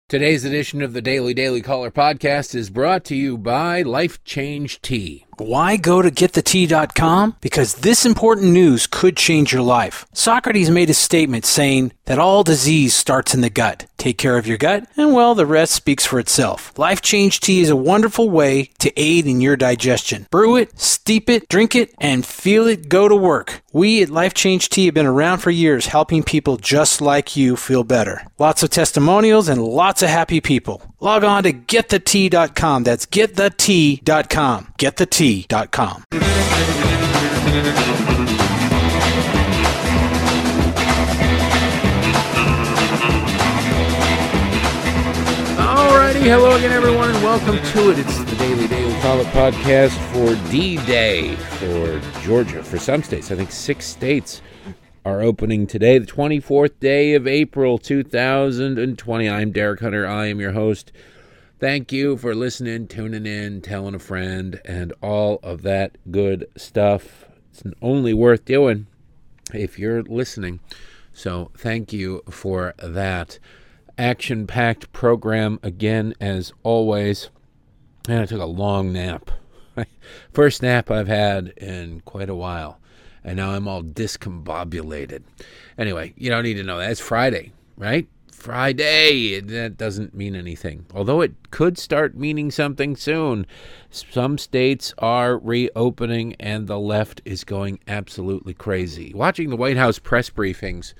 Today's edition of the Daily Caller podcast is brought to you by Life Change Tea. Why go to getthetea.com? Because this important news could change your life. Socrates made a statement saying that all disease starts in the gut. Take care of your gut, and well, the rest speaks for itself. Life Change Tea is a wonderful way to aid in your digestion. Brew it, steep it, drink it, and feel it go to work. We at Life Change Tea have been around for years helping people just like you feel better. Lots of testimonials and lots of happy people. Log on to getthetea.com. That's getthetea.com. Getthetea.com. Alrighty, hello again everyone and welcome to it. It's the Daily Caller podcast for D-Day for Georgia. For some states, I think 6 states are opening today, the 24th day of April 2020. I'm Derek Hunter. I am your host. Thank you for listening, tuning in, telling a friend, and all of that good stuff. It's only worth doing if you're listening. So thank you for that. Action-packed program again, as always. And I took a long nap. First nap I've had in quite a while. And now I'm all discombobulated. Anyway, you don't need to know that. It's Friday, right? Friday. That doesn't mean anything. Although it could start meaning something soon. Some states are reopening and the left is going absolutely crazy. Watching the White House press briefings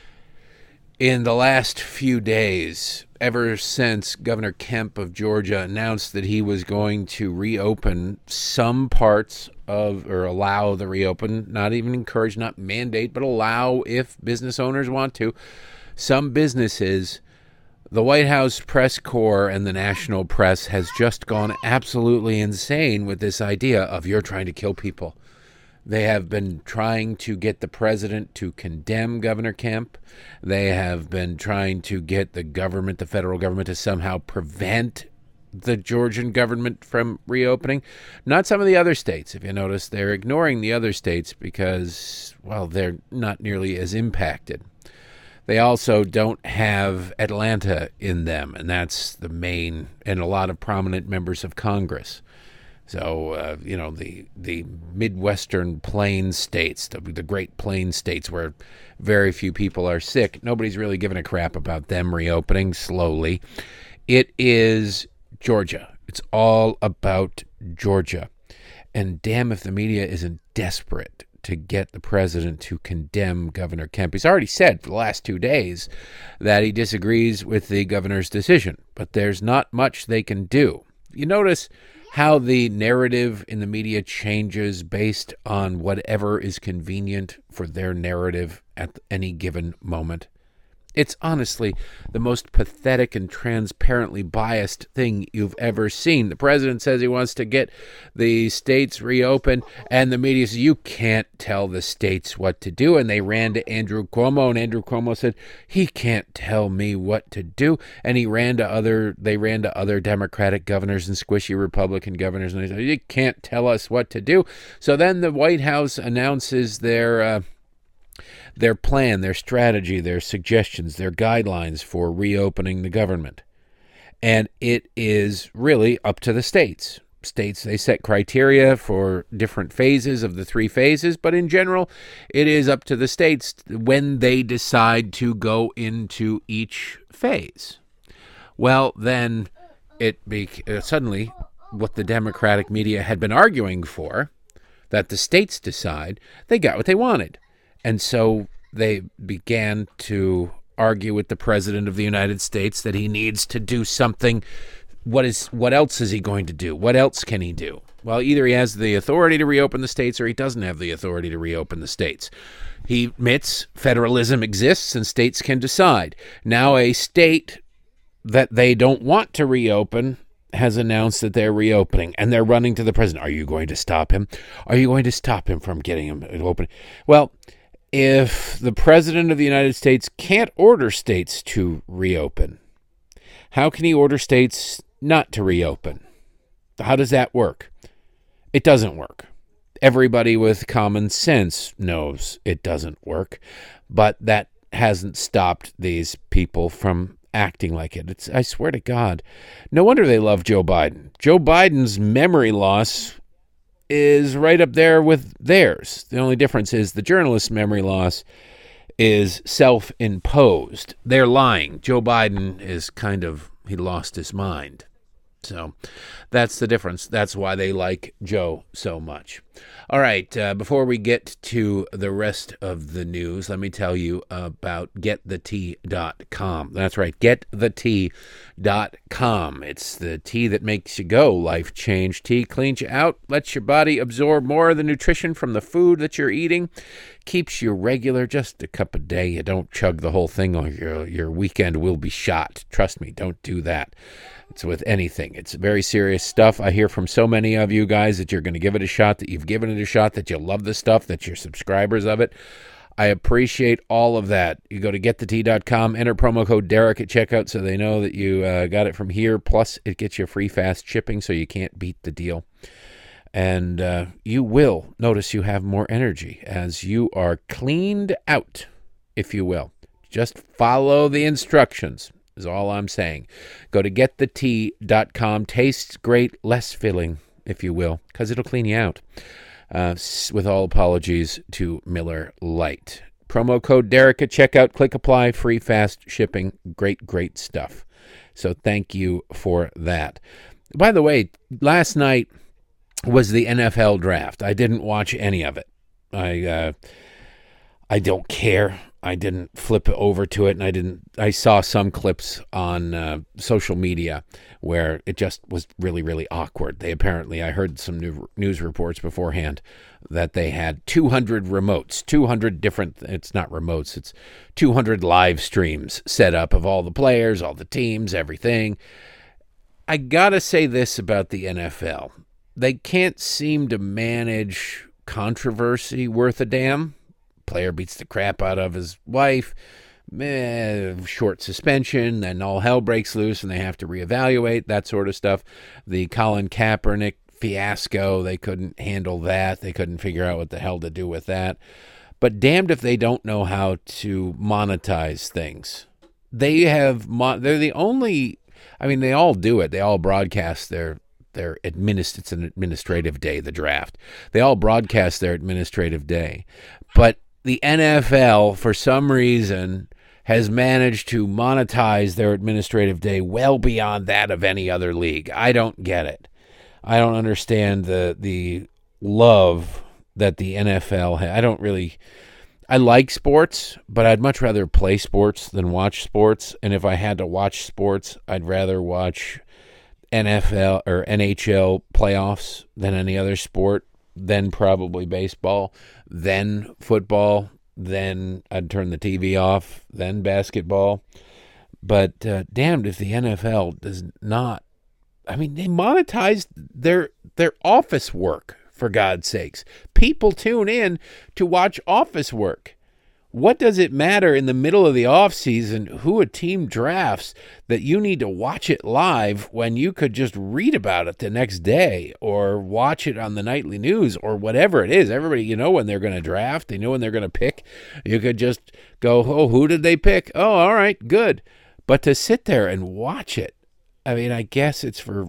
in the last few days, ever since Governor Kemp of Georgia announced that he was going to reopen some parts of, or allow the reopen, not even encourage, not mandate, but allow if business owners want to, some businesses, the White House press corps and the national press has just gone absolutely insane with this idea of you're trying to kill people. They have been trying to get the president to condemn Governor Kemp. They have been trying to get the government, the federal government, to somehow prevent the Georgian government from reopening. Not some of the other states. If you notice, they're ignoring the other states because, well, they're not nearly as impacted. They also don't have Atlanta in them, and that's the main, and a lot of prominent members of Congress. So, the Midwestern Plains states, the Great Plains states where very few people are sick, nobody's really giving a crap about them reopening slowly. It is Georgia. It's all about Georgia. And damn if the media isn't desperate to get the president to condemn Governor Kemp. He's already said for the last 2 days that he disagrees with the governor's decision, but there's not much they can do. You notice how the narrative in the media changes based on whatever is convenient for their narrative at any given moment. It's honestly the most pathetic and transparently biased thing you've ever seen. The president says he wants to get the states reopened, and the media says, you can't tell the states what to do. And they ran to Andrew Cuomo, and Andrew Cuomo said, he can't tell me what to do. And they ran to other Democratic governors and squishy Republican governors, and they said, you can't tell us what to do. So then the White House announces their plan, their strategy, their suggestions, their guidelines for reopening the government. And it is really up to the states. States, they set criteria for different phases of the 3 phases, but in general, it is up to the states when they decide to go into each phase. Well, then suddenly what the Democratic media had been arguing for, that the states decide, they got what they wanted. And so they began to argue with the president of the United States that he needs to do something. What else is he going to do? What else can he do? Well, either he has the authority to reopen the states or he doesn't have the authority to reopen the states. He admits federalism exists and states can decide. Now a state that they don't want to reopen has announced that they're reopening, and they're running to the president. Are you going to stop him? Are you going to stop him from getting him open? Well, if the president of the United States can't order states to reopen, how can he order states not to reopen? How does that work? It doesn't work. Everybody with common sense knows it doesn't work, but that hasn't stopped these people from acting like it. I swear to God, no wonder they love Joe Biden. Joe Biden's memory loss is right up there with theirs. The only difference is the journalist's memory loss is self-imposed. They're lying. Joe Biden is he lost his mind. So that's the difference. That's why they like Joe so much. All right, before we get to the rest of the news, let me tell you about GetTheTea.com. That's right, GetTheTea.com. It's the tea that makes you go. Life Change Tea cleans you out, lets your body absorb more of the nutrition from the food that you're eating, keeps you regular, just a cup a day. You don't chug the whole thing or your weekend will be shot. Trust me, don't do that. It's with anything. It's very serious stuff. I hear from so many of you guys that you're going to give it a shot, that you've given it a shot, that you love the stuff, that you're subscribers of it. I appreciate all of that. You go to getthetea.com, enter promo code Derek at checkout so they know that you got it from here. Plus, it gets you free fast shipping so you can't beat the deal. And you will notice you have more energy as you are cleaned out, if you will. Just follow the instructions is all I'm saying. Go to getthetea.com. Tastes great, less filling, if you will, because it'll clean you out. With all apologies to Miller Lite. Promo code Derek at checkout. Click apply. Free fast shipping. Great, great stuff. So thank you for that. By the way, last night was the NFL draft. I didn't watch any of it. I don't care. I didn't flip over to it, and I saw some clips on social media where it just was really, really awkward. I heard some news reports beforehand that they had 200 remotes, 200 different, it's not remotes, it's 200 live streams set up of all the players, all the teams, everything. I gotta say this about the NFL. They can't seem to manage controversy worth a damn. Player beats the crap out of his wife, short suspension, then all hell breaks loose and they have to reevaluate, that sort of stuff. The Colin Kaepernick fiasco, they couldn't handle that. They couldn't figure out what the hell to do with that. But damned if they don't know how to monetize things. They're the only, they all do it. They all broadcast it's an administrative day, the draft. They all broadcast their administrative day. But the NFL, for some reason, has managed to monetize their administrative day well beyond that of any other league. I don't get it. I don't understand the love that the NFL has. I like sports, but I'd much rather play sports than watch sports. And if I had to watch sports, I'd rather watch NFL or NHL playoffs than any other sport, then probably baseball, then football, then I'd turn the TV off, then basketball. But damned if the NFL does not. They monetize their office work, for God's sakes. People tune in to watch office work. What does it matter in the middle of the offseason who a team drafts that you need to watch it live when you could just read about it the next day or watch it on the nightly news or whatever it is? Everybody, when they're going to draft. They know when they're going to pick. You could just go, oh, who did they pick? Oh, all right, good. But to sit there and watch it, I guess it's for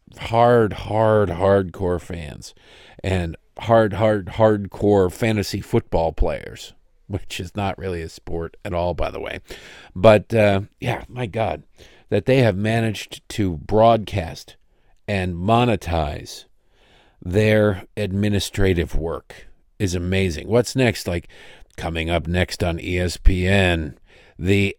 hardcore fans and hardcore fantasy football players, which is not really a sport at all, by the way. But, my God, that they have managed to broadcast and monetize their administrative work is amazing. What's next? Coming up next on ESPN, the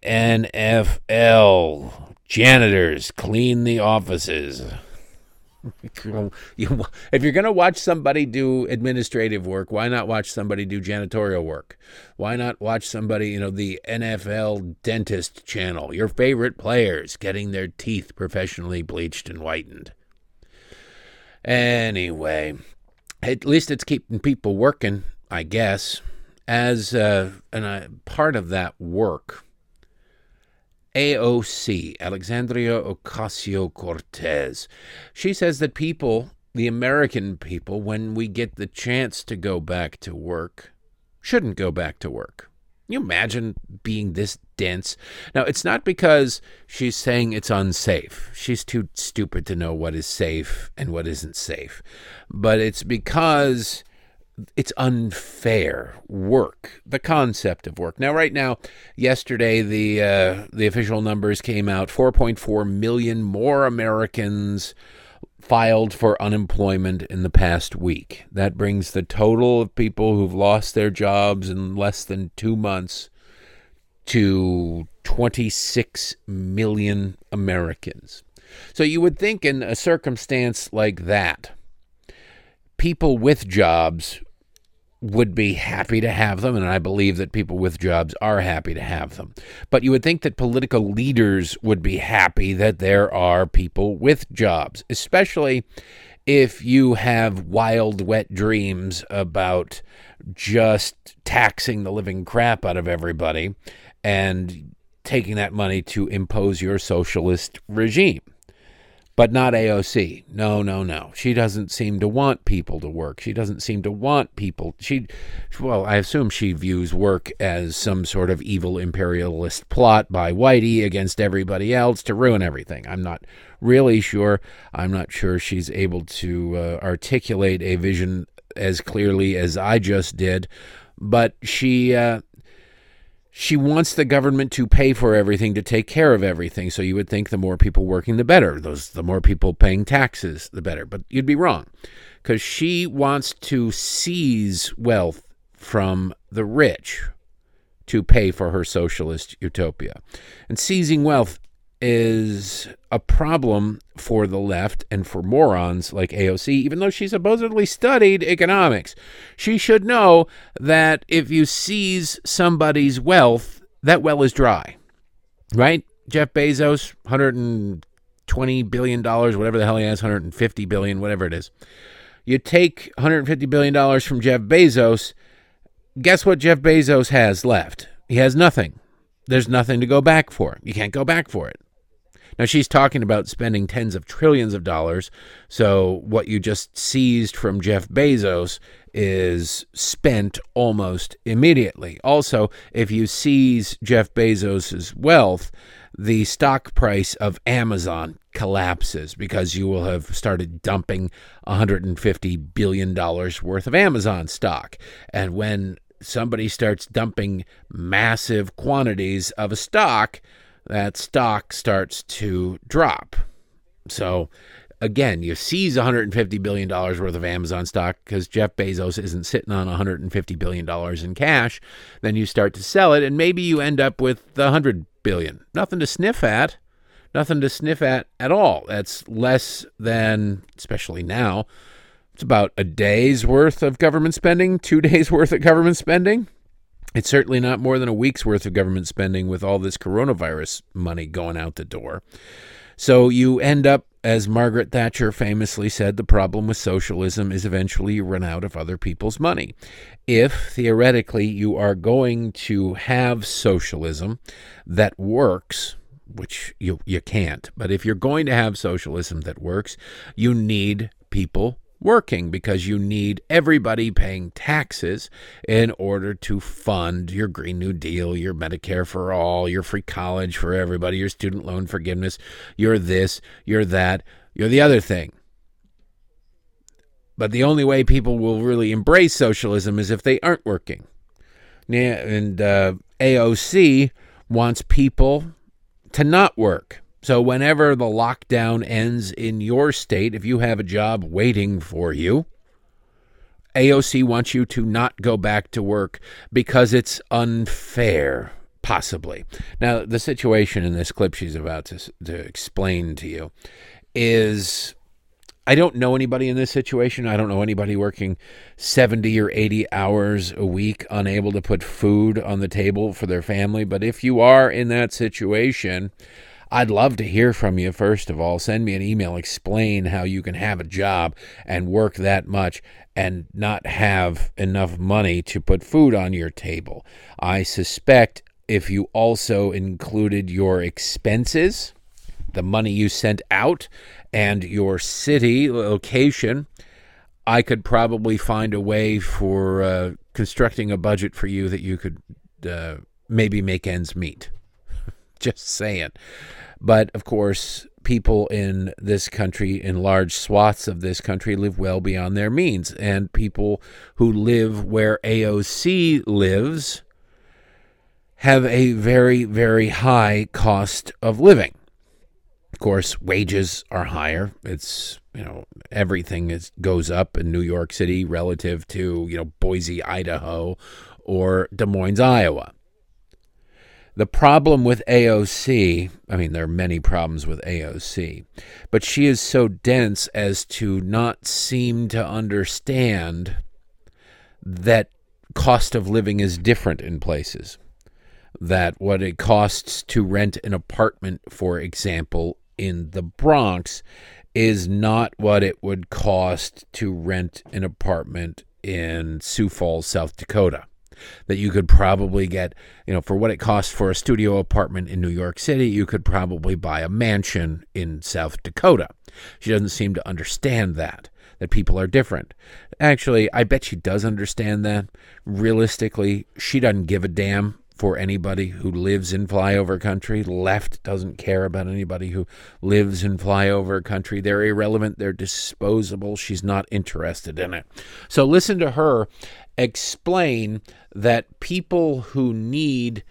NFL janitors clean the offices. If you're going to watch somebody do administrative work, why not watch somebody do janitorial work? Why not watch somebody, the NFL dentist channel, your favorite players getting their teeth professionally bleached and whitened? Anyway, at least it's keeping people working, I guess. As part of that work, AOC, Alexandria Ocasio-Cortez, she says that people, the American people, when we get the chance to go back to work, shouldn't go back to work. you imagine being this dense? Now, it's not because she's saying it's unsafe. She's too stupid to know what is safe and what isn't safe. But it's because it's unfair work, the concept of work. Now, right now, yesterday, the official numbers came out. 4.4 million more Americans filed for unemployment in the past week. That brings the total of people who've lost their jobs in less than 2 months to 26 million Americans. So you would think in a circumstance like that, people with jobs would be happy to have them, and I believe that people with jobs are happy to have them. But you would think that political leaders would be happy that there are people with jobs, especially if you have wild, wet dreams about just taxing the living crap out of everybody and taking that money to impose your socialist regime. But not AOC. No. She doesn't seem to want people to work. She doesn't seem to want people. I assume she views work as some sort of evil imperialist plot by Whitey against everybody else to ruin everything. I'm not really sure. I'm not sure she's able to articulate a vision as clearly as I just did. But she wants the government to pay for everything, to take care of everything. So you would think the more people working, the better. The more people paying taxes, the better. But you'd be wrong, because she wants to seize wealth from the rich to pay for her socialist utopia. And seizing wealth is a problem for the left and for morons like AOC, even though she supposedly studied economics. She should know that if you seize somebody's wealth, that well is dry, right? Jeff Bezos, $120 billion, whatever the hell he has, $150 billion, whatever it is. You take $150 billion from Jeff Bezos, guess what Jeff Bezos has left? He has nothing. There's nothing to go back for. You can't go back for it. Now, she's talking about spending tens of trillions of dollars, so what you just seized from Jeff Bezos is spent almost immediately. Also, if you seize Jeff Bezos' wealth, the stock price of Amazon collapses because you will have started dumping $150 billion worth of Amazon stock. And when somebody starts dumping massive quantities of a stock, that stock starts to drop. So, again, you seize $150 billion worth of Amazon stock because Jeff Bezos isn't sitting on $150 billion in cash. Then you start to sell it, and maybe you end up with the $100 billion. Nothing to sniff at. Nothing to sniff at all. That's less than, especially now, it's about a day's worth of government spending, 2 days worth of government spending. It's certainly not more than a week's worth of government spending with all this coronavirus money going out the door. So you end up, as Margaret Thatcher famously said, the problem with socialism is eventually you run out of other people's money. If, theoretically, you are going to have socialism that works, which you can't, but if you're going to have socialism that works, you need people working, because you need everybody paying taxes in order to fund your Green New Deal, your Medicare for all, your free college for everybody, your student loan forgiveness, your this, your that, you're the other thing. But the only way people will really embrace socialism is if they aren't working. And AOC wants people to not work. So whenever the lockdown ends in your state, if you have a job waiting for you, AOC wants you to not go back to work because it's unfair, possibly. Now, the situation in this clip she's about to explain to you is, I don't know anybody in this situation. I don't know anybody working 70 or 80 hours a week, unable to put food on the table for their family. But if you are in that situation, I'd love to hear from you, first of all. Send me an email. Explain how you can have a job and work that much and not have enough money to put food on your table. I suspect if you also included your expenses, the money you sent out, and your city location, I could probably find a way for constructing a budget for you that you could maybe make ends meet. Just saying. But, of course, people in this country, in large swaths of this country, live well beyond their means. And people who live where AOC lives have a very, very high cost of living. Of course, wages are higher. It's, everything goes up in New York City relative to, Boise, Idaho, or Des Moines, Iowa. The problem with AOC, there are many problems with AOC, but she is so dense as to not seem to understand that cost of living is different in places. That what it costs to rent an apartment, for example, in the Bronx is not what it would cost to rent an apartment in Sioux Falls, South Dakota. That you could probably get, for what it costs for a studio apartment in New York City, you could probably buy a mansion in South Dakota. She doesn't seem to understand that people are different. Actually, I bet she does understand that. Realistically, she doesn't give a damn for anybody who lives in flyover country. Left doesn't care about anybody who lives in flyover country. They're irrelevant. They're disposable. She's not interested in it. So listen to her explain that people who need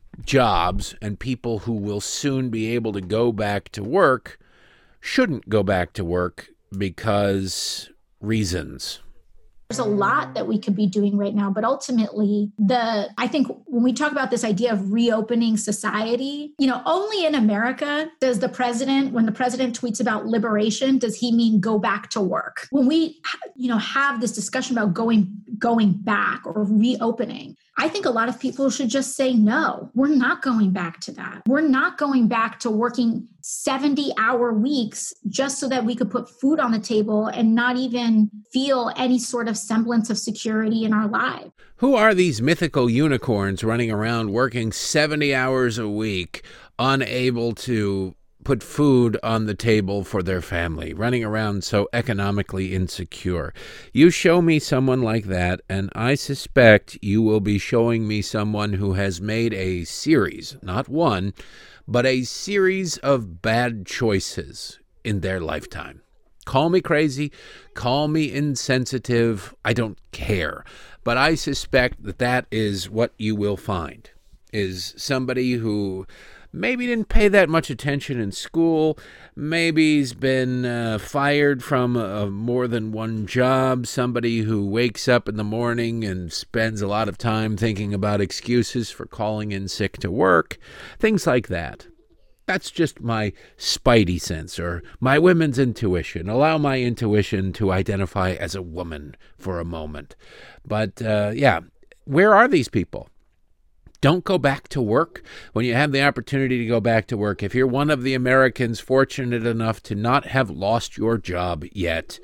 jobs and people who will soon be able to go back to work shouldn't go back to work because reasons. There's a lot that we could be doing right now, but ultimately, I think when we talk about this idea of reopening society, only in America does the president, when the president tweets about liberation, does he mean go back to work? When we, have this discussion about going back or reopening, I think a lot of people should just say, no, we're not going back to that. We're not going back to working 70-hour weeks just so that we could put food on the table and not even feel any sort of semblance of security in our lives. Who are these mythical unicorns running around working 70 hours a week, unable to put food on the table for their family, running around so economically insecure? You show me someone like that, and I suspect you will be showing me someone who has made a series, not one, but a series of bad choices in their lifetime. Call me crazy, call me insensitive, I don't care. But I suspect that is what you will find, is somebody who maybe didn't pay that much attention in school, maybe he's been fired from more than one job, somebody who wakes up in the morning and spends a lot of time thinking about excuses for calling in sick to work, things like that. That's just my spidey sense or my women's intuition. Allow my intuition to identify as a woman for a moment. But where are these people? Don't go back to work when you have the opportunity to go back to work. If you're one of the Americans fortunate enough to not have lost your job yet,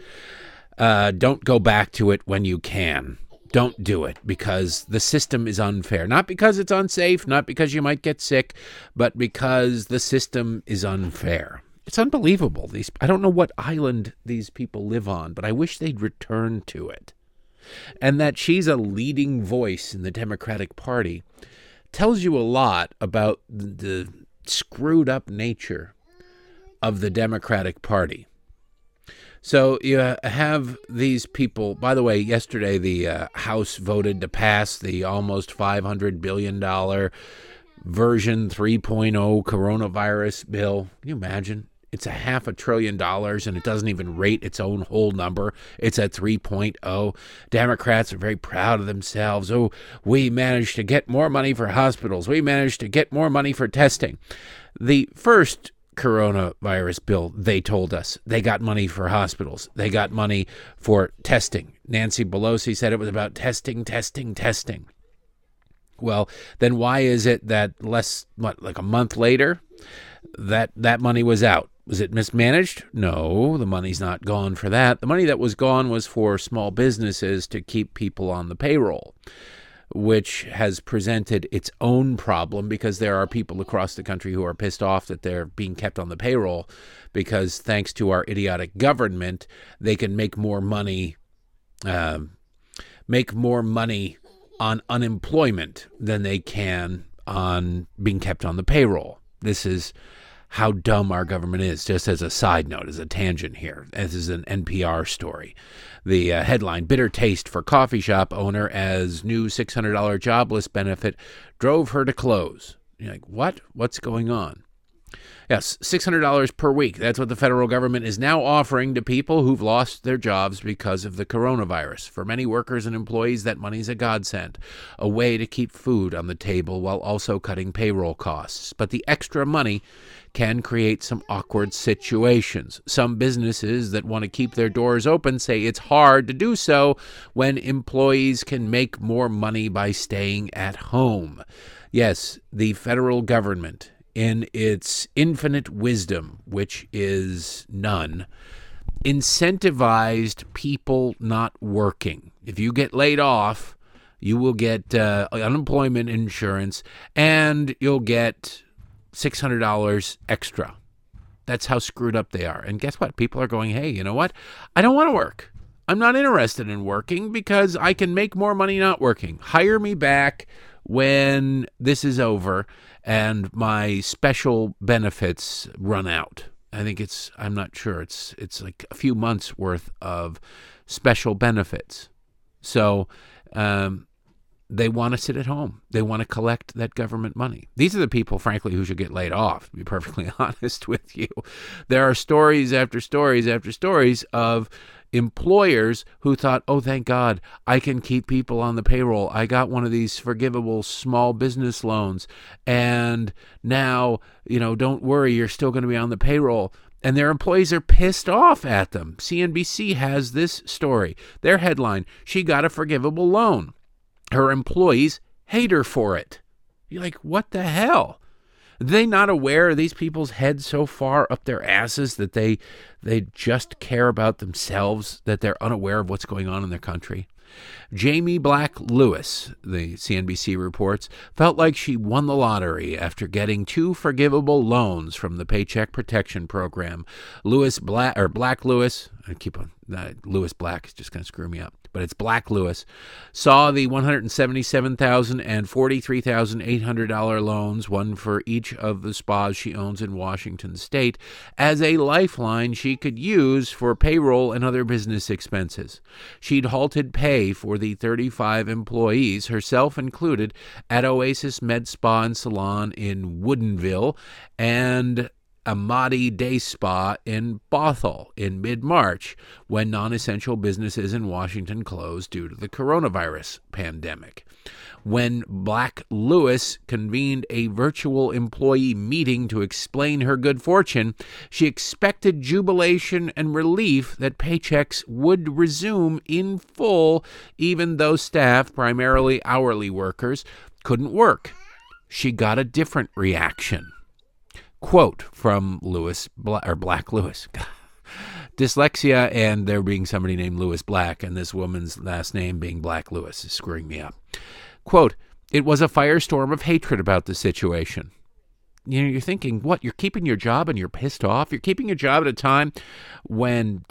don't go back to it when you can. Don't do it because the system is unfair. Not because it's unsafe, not because you might get sick, but because the system is unfair. It's unbelievable. I don't know what island these people live on, but I wish they'd return to it. And that she's a leading voice in the Democratic Party tells you a lot about the screwed up nature of the Democratic Party. So you have these people. By the way, yesterday the House voted to pass the almost $500 billion version 3.0 coronavirus bill. Can you imagine? It's $500 billion and it doesn't even rate its own whole number. It's at 3.0. Democrats are very proud of themselves. Oh, we managed to get more money for hospitals. We managed to get more money for testing. The first coronavirus bill, they told us they got money for hospitals. They got money for testing. Nancy Pelosi said it was about testing. Well, then why is it that like a month later, that money was out? Was it mismanaged? No, the money's not gone for that. The money that was gone was for small businesses to keep people on the payroll, which has presented its own problem because there are people across the country who are pissed off that they're being kept on the payroll because thanks to our idiotic government, they can make more money on unemployment than they can on being kept on the payroll. This is how dumb our government is, just as a side note, as a tangent here. This is an NPR story. The headline, bitter taste for coffee shop owner as new $600 jobless benefit drove her to close. You're like, what? What's going on? Yes, $600 per week. That's what the federal government is now offering to people who've lost their jobs because of the coronavirus. For many workers and employees, that money's a godsend, a way to keep food on the table while also cutting payroll costs. But the extra money can create some awkward situations. Some businesses that want to keep their doors open say it's hard to do so when employees can make more money by staying at home. Yes, the federal government, in its infinite wisdom, which is none, incentivized people not working. If you get laid off, you will get unemployment insurance and you'll get $600 extra. That's how screwed up they are. And guess what? People are going, hey, you know what? I don't want to work. I'm not interested in working because I can make more money not working. Hire me back when this is over and my special benefits run out. I'm not sure. It's like a few months worth of special benefits. So they want to sit at home. They want to collect that government money. These are the people, frankly, who should get laid off, to be perfectly honest with you. There are stories after stories after stories of employers who thought, oh, thank God, I can keep people on the payroll. I got one of these forgivable small business loans. And now, don't worry, you're still going to be on the payroll. And their employees are pissed off at them. CNBC has this story. Their headline, she got a forgivable loan. Her employees hate her for it. You're like, what the hell? Are they not aware of these people's heads so far up their asses that they just care about themselves, that they're unaware of what's going on in their country? Jamie Black Lewis, the CNBC reports, felt like she won the lottery after getting 2 forgivable loans from the Paycheck Protection Program. Lewis Black Lewis, I keep on Lewis Black is just going to screw me up, but it's Black Lewis, saw the $177,000 and $43,800 loans, one for each of the spas she owns in Washington state, as a lifeline she could use for payroll and other business expenses. She'd halted pay for the 35 employees, herself included, at Oasis Med Spa and Salon in Woodinville and Amati Day Spa in Bothell in mid-March, when non-essential businesses in Washington closed due to the coronavirus pandemic. When Black Lewis convened a virtual employee meeting to explain her good fortune, she expected jubilation and relief that paychecks would resume in full, even though staff, primarily hourly workers, couldn't work. She got a different reaction. Quote from Black Lewis. Dyslexia and there being somebody named Lewis Black and this woman's last name being Black Lewis is screwing me up. Quote, it was a firestorm of hatred about the situation. You're thinking, what? You're keeping your job and you're pissed off? You're keeping your job at a time when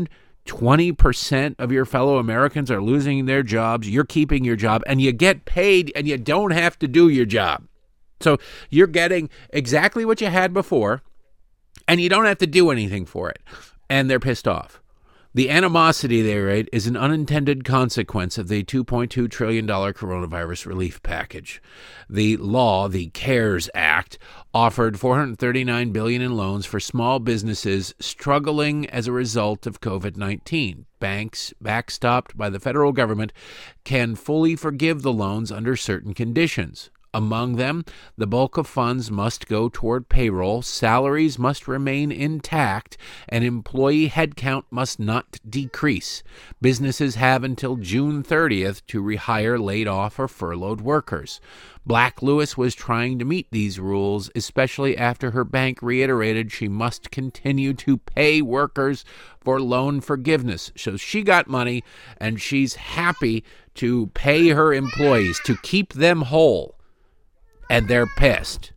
20% of your fellow Americans are losing their jobs. You're keeping your job and you get paid and you don't have to do your job. So you're getting exactly what you had before, and you don't have to do anything for it. And they're pissed off. The animosity they rate is an unintended consequence of the $2.2 trillion coronavirus relief package. The law, the CARES Act, offered $439 billion in loans for small businesses struggling as a result of COVID-19. Banks, backstopped by the federal government, can fully forgive the loans under certain conditions. Among them, the bulk of funds must go toward payroll, salaries must remain intact, and employee headcount must not decrease. Businesses have until June 30th to rehire laid off or furloughed workers. Black Lewis was trying to meet these rules, especially after her bank reiterated she must continue to pay workers for loan forgiveness. So she got money, and she's happy to pay her employees to keep them whole. And they're pissed.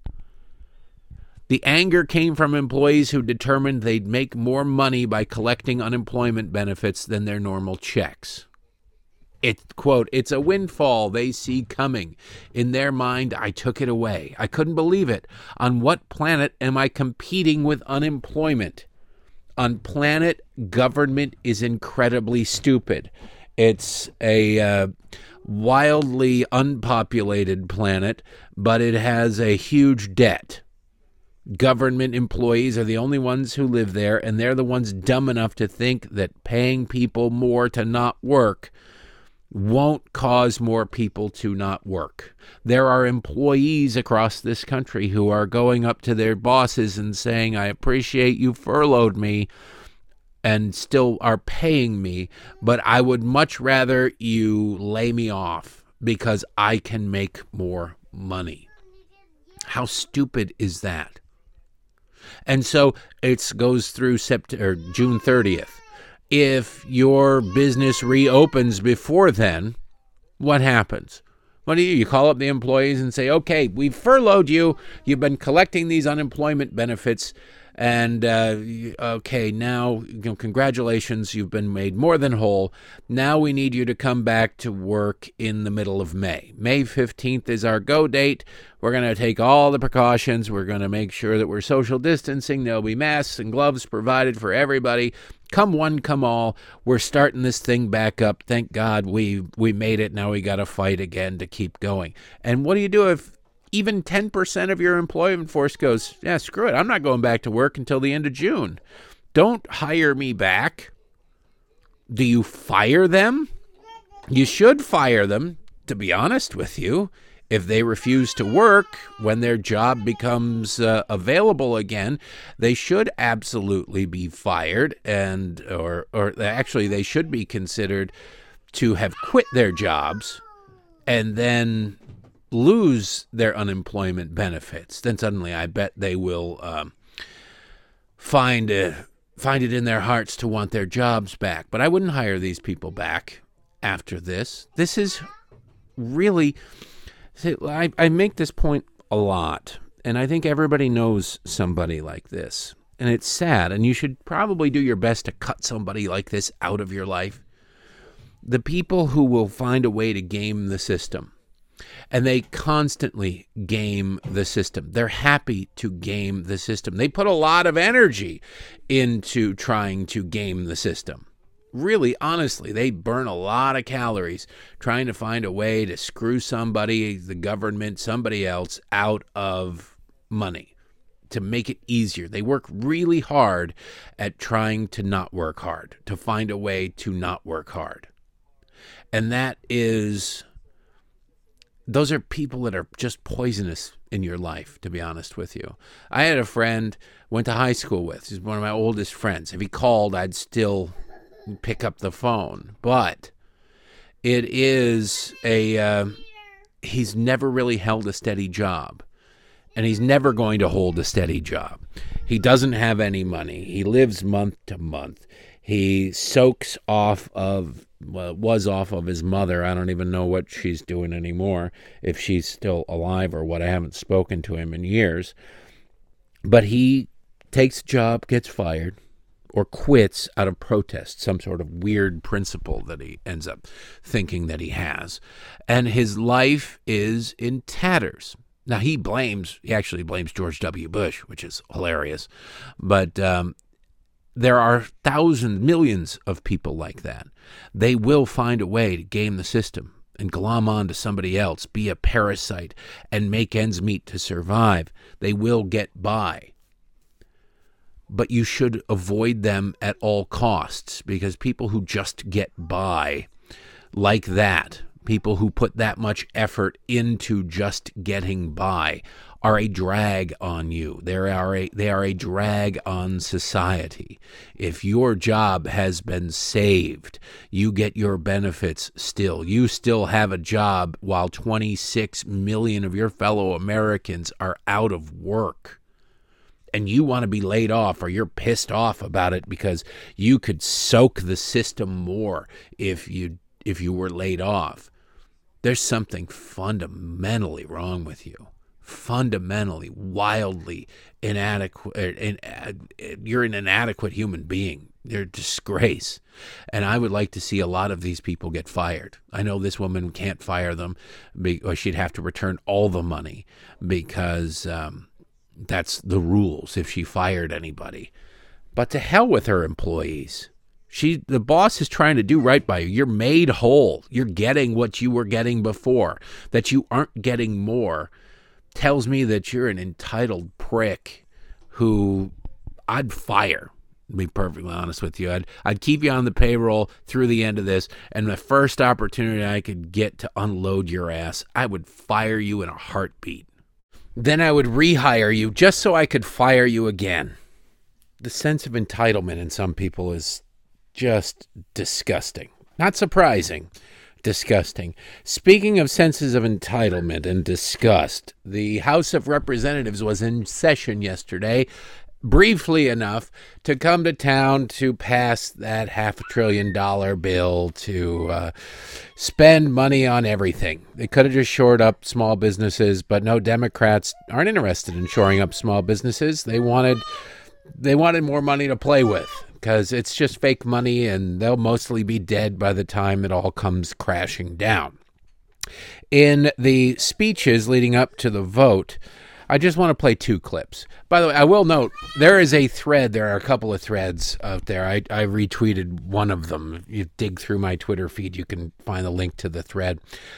The anger came from employees who determined they'd make more money by collecting unemployment benefits than their normal checks. It, quote, "It's a windfall they see coming. In their mind, I took it away. I couldn't believe it. On what planet am I competing with unemployment? On planet government is incredibly stupid. It's a wildly unpopulated planet, but it has a huge debt. Government employees are the only ones who live there, and they're the ones dumb enough to think that paying people more to not work won't cause more people to not work. There are employees across this country who are going up to their bosses and saying, I appreciate you furloughed me and still are paying me, but I would much rather you lay me off because I can make more money. How stupid is that? And so it goes through June 30th. If your business reopens before then, what happens? What do? You call up the employees and say, okay, we've furloughed you. You've been collecting these unemployment benefits. And, okay, now, congratulations, you've been made more than whole. Now we need you to come back to work in the middle of May. May 15th is our go date. We're going to take all the precautions. We're going to make sure that we're social distancing. There'll be masks and gloves provided for everybody. Come one, come all. We're starting this thing back up. Thank God we made it. Now we got to fight again to keep going. And what do you do if even 10% of your employment force goes, yeah, screw it, I'm not going back to work until the end of June? Don't hire me back. Do you fire them? You should fire them, to be honest with you. If they refuse to work when their job becomes available again, they should absolutely be fired, and or actually they should be considered to have quit their jobs and then lose their unemployment benefits. Then suddenly I bet they will find it in their hearts to want their jobs back. But I wouldn't hire these people back after this. This is really, I make this point a lot, and I think everybody knows somebody like this. And it's sad, and you should probably do your best to cut somebody like this out of your life. The people who will find a way to game the system. And they constantly game the system. They're happy to game the system. They put a lot of energy into trying to game the system. Really, honestly, they burn a lot of calories trying to find a way to screw somebody, the government, somebody else out of money to make it easier. They work really hard at trying to not work hard, to find a way to not work hard. And those are people that are just poisonous in your life, to be honest with you. I had a friend, went to high school with. He's one of my oldest friends. If he called, I'd still pick up the phone. But it is he's never really held a steady job. And he's never going to hold a steady job. He doesn't have any money. He lives month to month. He soaks off of his mother. I don't even know what she's doing anymore, if she's still alive or what. I haven't spoken to him in years. But he takes a job, gets fired, or quits out of protest, some sort of weird principle that he ends up thinking that he has. And his life is in tatters. Now, he actually blames George W. Bush, which is hilarious. But there are millions of people like that. They will find a way to game the system and glom on to somebody else, be a parasite, and make ends meet to survive. They will get by. But you should avoid them at all costs, because people who just get by like that, people who put that much effort into just getting by, are a drag on you. They are a drag on society. If your job has been saved, you get your benefits still. You still have a job while 26 million of your fellow Americans are out of work. And you want to be laid off, or you're pissed off about it because you could soak the system more if you were laid off. There's something fundamentally wrong with you. Fundamentally, wildly inadequate. You're an inadequate human being They're a disgrace. And I would like to see a lot of these people get fired. I know this woman can't fire them, or she'd have to return all the money because that's the rules if she fired anybody. But to hell with her employees. The boss is trying to do right by you. You're made whole. You're getting what you were getting before. That you aren't getting more tells me that you're an entitled prick who I'd fire. To be perfectly honest with you, I'd keep you on the payroll through the end of this, and the first opportunity I could get to unload your ass, I would fire you in a heartbeat. Then I would rehire you just so I could fire you again. The sense of entitlement in some people is just disgusting. Not surprising. Disgusting. Speaking of senses of entitlement and disgust, the House of Representatives was in session yesterday, briefly enough to come to town to pass that $500 billion bill to spend money on everything. They could have just shored up small businesses, but no, Democrats aren't interested in shoring up small businesses. They wanted more money to play with because it's just fake money and they'll mostly be dead by the time it all comes crashing down. In the speeches leading up to the vote, I just want to play two clips. By the way, I will note, there is a thread. There are a couple of threads out there. I retweeted one of them. If you dig through my Twitter feed, you can find the link to the thread.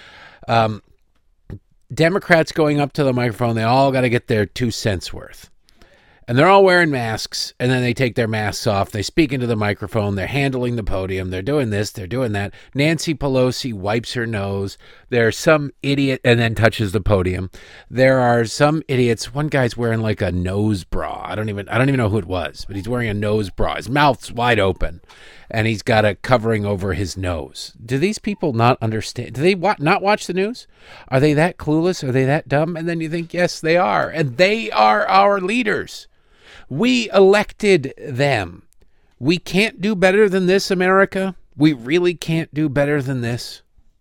Democrats going up to the microphone, they all got to get their 2 cents worth. And they're all wearing masks, and then they take their masks off. They speak into the microphone. They're handling the podium. They're doing this. They're doing that. Nancy Pelosi wipes her nose. There's some idiot, and then touches the podium. There are some idiots. One guy's wearing like a nose bra. I don't even know who it was, but he's wearing a nose bra. His mouth's wide open, and he's got a covering over his nose. Do these people not understand? Do they not watch the news? Are they that clueless? Are they that dumb? And then you think, yes, they are, and they are our leaders. We elected them. We can't do better than this, America. We really can't do better than this.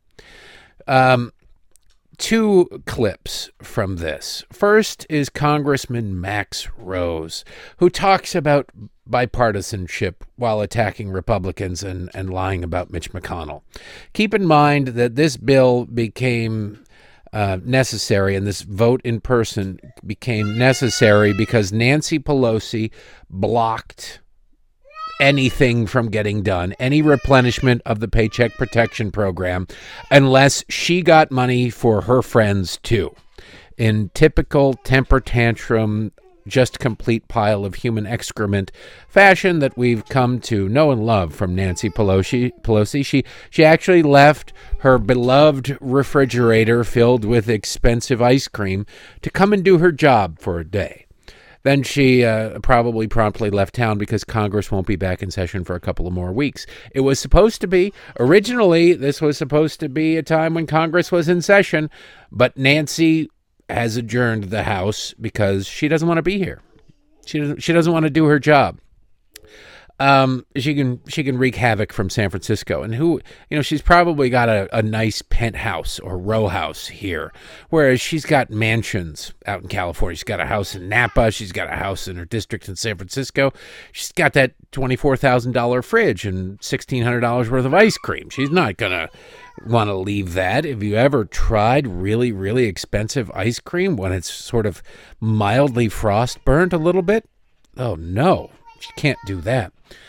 2 clips from this. First is Congressman Max Rose, who talks about bipartisanship while attacking Republicans and lying about Mitch McConnell. Keep in mind that this bill became necessary, and this vote in person became necessary because Nancy Pelosi blocked anything from getting done, any replenishment of the Paycheck Protection Program, unless she got money for her friends too. In typical temper tantrum, just complete pile of human excrement fashion that we've come to know and love from Nancy Pelosi. She actually left her beloved refrigerator filled with expensive ice cream to come and do her job for a day. Then she probably promptly left town because Congress won't be back in session for a couple of more weeks. It was supposed to be, originally, this was supposed to be a time when Congress was in session, but Nancy has adjourned the House because she doesn't want to be here. She doesn't want to do her job. She can wreak havoc from San Francisco, and she's probably got a nice penthouse or row house here, whereas she's got mansions out in California. She's got a house in Napa. She's got a house in her district in San Francisco. She's got that $24,000 fridge and $1,600 worth of ice cream. She's not gonna want to leave that. Have you ever tried really, really expensive ice cream when it's sort of mildly frost burnt a little bit? Oh no, she can't do that.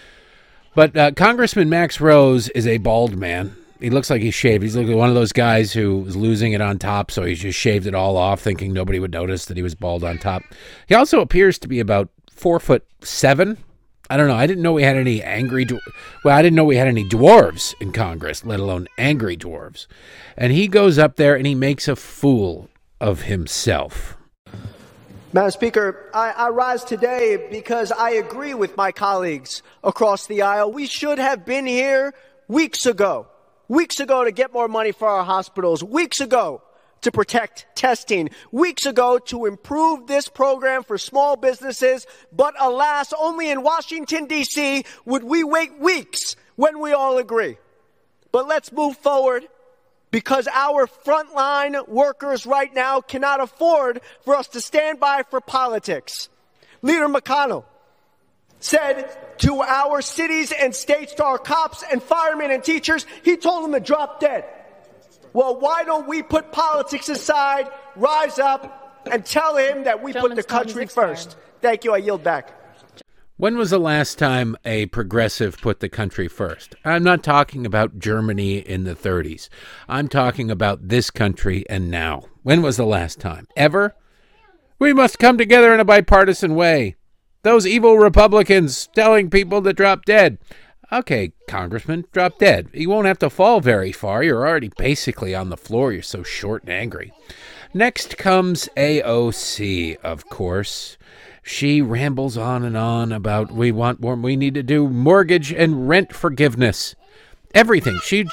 But Congressman Max Rose is a bald man. He looks like he's shaved. He's like one of those guys who was losing it on top, so he just shaved it all off, thinking nobody would notice that he was bald on top. He also appears to be about 4'7". I don't know. I didn't know we had any I didn't know we had any dwarves in Congress, let alone angry dwarves. And he goes up there and he makes a fool of himself. Madam Speaker, I rise today because I agree with my colleagues across the aisle. We should have been here weeks ago to get more money for our hospitals, weeks ago to protect testing, weeks ago to improve this program for small businesses. But alas, only in Washington, D.C. would we wait weeks when we all agree. But let's move forward, because our frontline workers right now cannot afford for us to stand by for politics. Leader McConnell, said to our cities and states, to our cops and firemen and teachers, he told them to drop dead. Well, why don't we put politics aside, rise up, and tell him that we put the country first? Thank you. I yield back. When was the last time a progressive put the country first? I'm not talking about Germany in the 30s. I'm talking about this country and now. When was the last time? Ever? We must come together in a bipartisan way. Those evil Republicans telling people to drop dead. Okay, Congressman, drop dead. You won't have to fall very far. You're already basically on the floor. You're so short and angry. Next comes AOC, of course. She rambles on and on about we want more, we need to do mortgage and rent forgiveness. Everything. She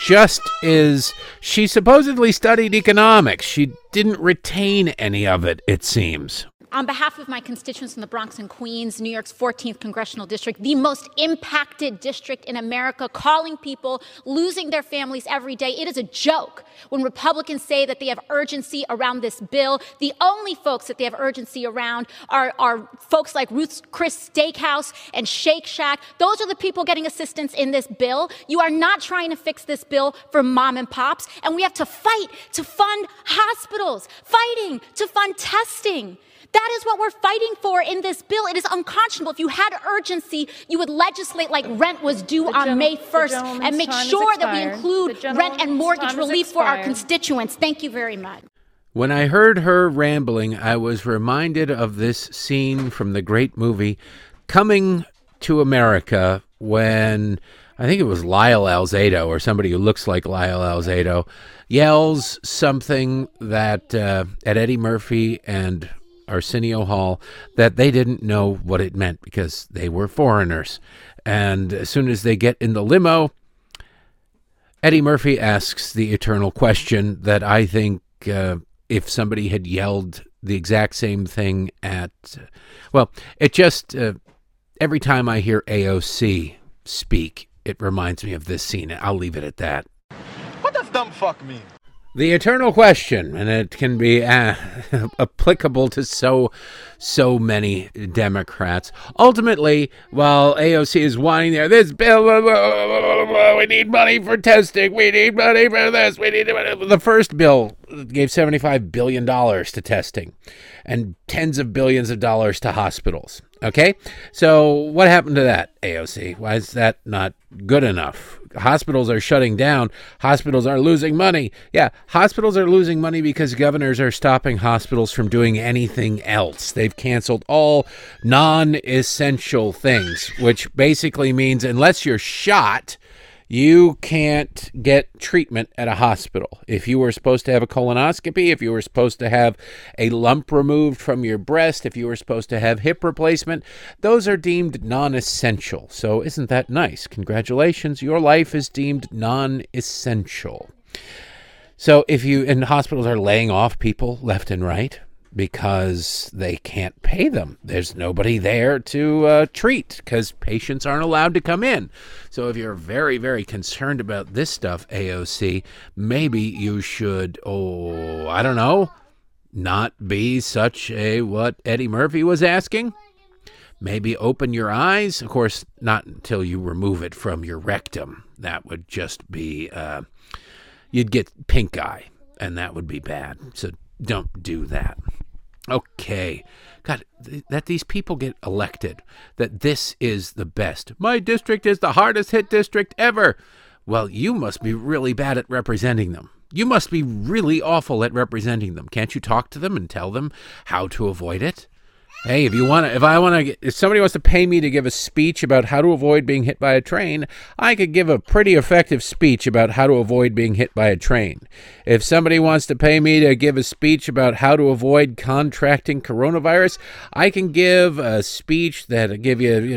supposedly studied economics. She didn't retain any of it, it seems. On behalf of my constituents in the Bronx and Queens, New York's 14th congressional district, the most impacted district in America, calling people losing their families every day. It is a joke when Republicans say that they have urgency around this bill. The only folks that they have urgency around are folks like Ruth's Chris Steakhouse and Shake Shack. Those are the people getting assistance in this bill. You are not trying to fix this bill for mom and pops, and we have to fight to fund hospitals, fighting to fund testing. That is what we're fighting for in this bill. It is unconscionable. If you had urgency, you would legislate like rent was due on May 1st and make sure that we include rent and mortgage relief for our constituents. Thank you very much. When I heard her rambling, I was reminded of this scene from the great movie Coming to America when I think it was Lyle Alzado or somebody who looks like Lyle Alzado yells something that at Eddie Murphy and Arsenio Hall that they didn't know what it meant because they were foreigners. And as soon as they get in the limo, Eddie Murphy asks the eternal question that I think if somebody had yelled the exact same thing at, it just, every time I hear AOC speak, it reminds me of this scene. I'll leave it at that. What does dumb fuck mean? The eternal question, and it can be applicable to so many Democrats. Ultimately, while AOC is wanting this bill, we need money for testing, we need money for this, we need money. The first bill gave $75 billion to testing and tens of billions of dollars to hospitals. Okay, so what happened to that, AOC? Why is that not good enough? Hospitals are shutting down. Hospitals are losing money. Yeah, hospitals are losing money because governors are stopping hospitals from doing anything else. They've canceled all non-essential things, which basically means unless you're shot, you can't get treatment at a hospital. If you were supposed to have a colonoscopy, if you were supposed to have a lump removed from your breast, if you were supposed to have hip replacement, those are deemed non-essential. So isn't that nice? Congratulations, your life is deemed non-essential. So and hospitals are laying off people left and right because they can't pay them. There's nobody there to treat because patients aren't allowed to come in. So if you're very, very concerned about this stuff, AOC, maybe you should, I don't know, not be such a what Eddie Murphy was asking. Maybe open your eyes. Of course, not until you remove it from your rectum. That would just be, you'd get pink eye, and that would be bad. So don't do that. Okay. God, that these people get elected, that this is the best. My district is the hardest hit district ever. Well, you must be really bad at representing them. You must be really awful at representing them. Can't you talk to them and tell them how to avoid it? Hey, if somebody wants to pay me to give a speech about how to avoid being hit by a train, I could give a pretty effective speech about how to avoid being hit by a train. If somebody wants to pay me to give a speech about how to avoid contracting coronavirus, I can give a speech that'll give you,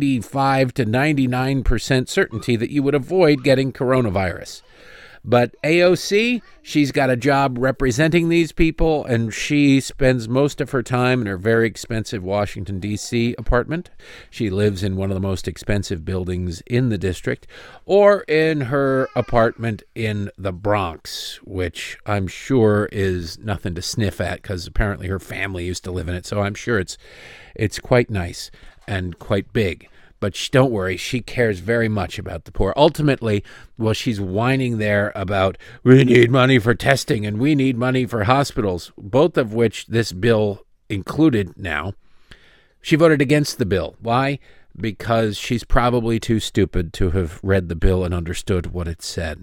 95 to 99% certainty that you would avoid getting coronavirus. But AOC, she's got a job representing these people, and she spends most of her time in her very expensive Washington, D.C. apartment. She lives in one of the most expensive buildings in the district, or in her apartment in the Bronx, which I'm sure is nothing to sniff at because apparently her family used to live in it. So I'm sure it's quite nice and quite big. But don't worry, she cares very much about the poor. Ultimately, well, she's whining there about we need money for testing and we need money for hospitals, both of which this bill included now. She voted against the bill. Why? Because she's probably too stupid to have read the bill and understood what it said.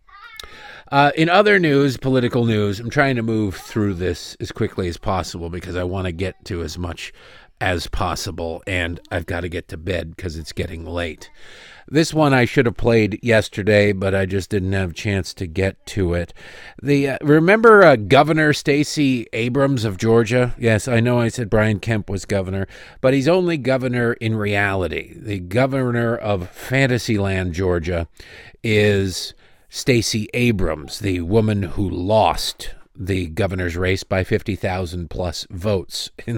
In other news, political news, I'm trying to move through this as quickly as possible because I want to get to as much as possible, and I've got to get to bed because it's getting late. This one I should have played yesterday, but I just didn't have a chance to get to it. Remember Governor Stacey Abrams of Georgia? Yes, I know I said Brian Kemp was governor, but he's only governor in reality. The governor of Fantasyland, Georgia, is Stacey Abrams, the woman who lost the governor's race by 50,000 plus votes in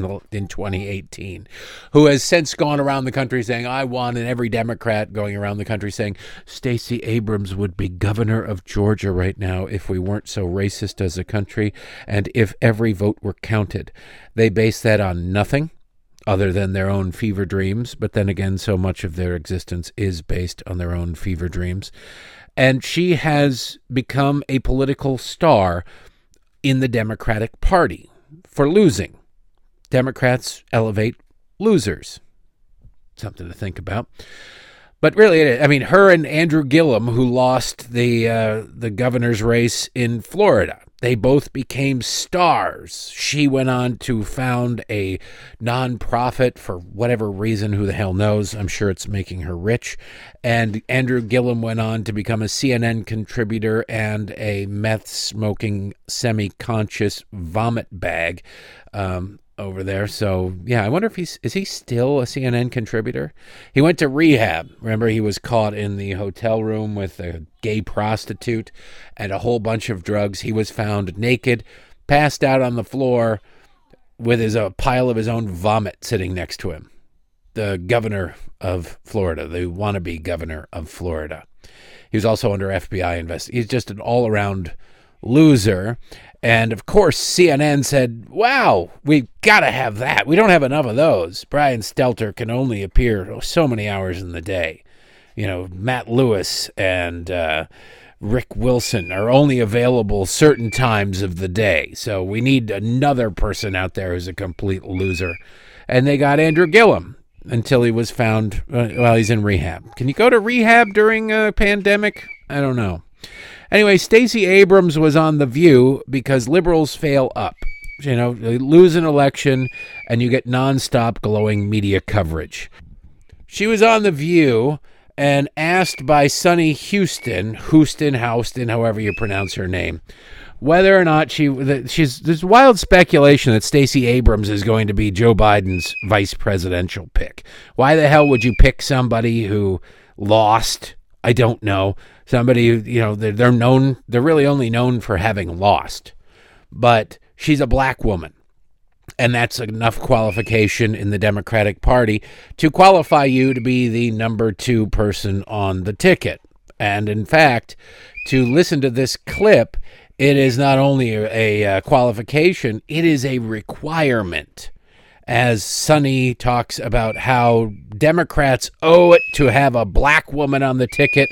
2018, who has since gone around the country saying, I won, and every Democrat going around the country saying, Stacey Abrams would be governor of Georgia right now if we weren't so racist as a country and if every vote were counted. They base that on nothing other than their own fever dreams, but then again, so much of their existence is based on their own fever dreams. And she has become a political star in the Democratic Party for losing. Democrats elevate losers. Something to think about. But really, I mean, her and Andrew Gillum, who lost the governor's race in Florida, they both became stars. She went on to found a nonprofit for whatever reason, who the hell knows. I'm sure it's making her rich. And Andrew Gillum went on to become a CNN contributor and a meth-smoking, semi-conscious vomit bag over there. So, yeah, I wonder if is he still a CNN contributor? He went to rehab. Remember, he was caught in the hotel room with a gay prostitute and a whole bunch of drugs. He was found naked, passed out on the floor with a pile of his own vomit sitting next to him. The governor of Florida, the wannabe governor of Florida. He was also under FBI investigation. He's just an all-around loser. And, of course, CNN said, wow, we've got to have that. We don't have enough of those. Brian Stelter can only appear so many hours in the day. You know, Matt Lewis and Rick Wilson are only available certain times of the day. So we need another person out there who's a complete loser. And they got Andrew Gillum until he was found while he's in rehab. Can you go to rehab during a pandemic? I don't know. Anyway, Stacey Abrams was on The View because liberals fail up. You know, they lose an election and you get nonstop glowing media coverage. She was on The View and asked by Sunny Houston, however you pronounce her name, whether or not there's wild speculation that Stacey Abrams is going to be Joe Biden's vice presidential pick. Why the hell would you pick somebody who lost? I don't know. Somebody, you know, they're really only known for having lost. But she's a black woman. And that's enough qualification in the Democratic Party to qualify you to be the number 2 person on the ticket. And in fact, to listen to this clip, it is not only a qualification, it is a requirement. As Sunny talks about how Democrats owe it to have a black woman on the ticket,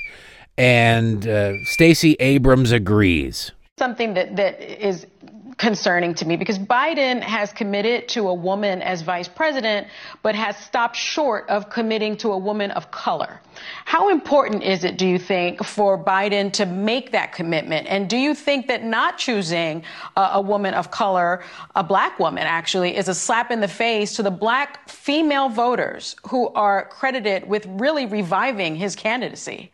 and Stacey Abrams agrees. Something that is concerning to me, because Biden has committed to a woman as vice president, but has stopped short of committing to a woman of color. How important is it, do you think, for Biden to make that commitment? And do you think that not choosing a woman of color, a black woman actually, is a slap in the face to the black female voters who are credited with really reviving his candidacy?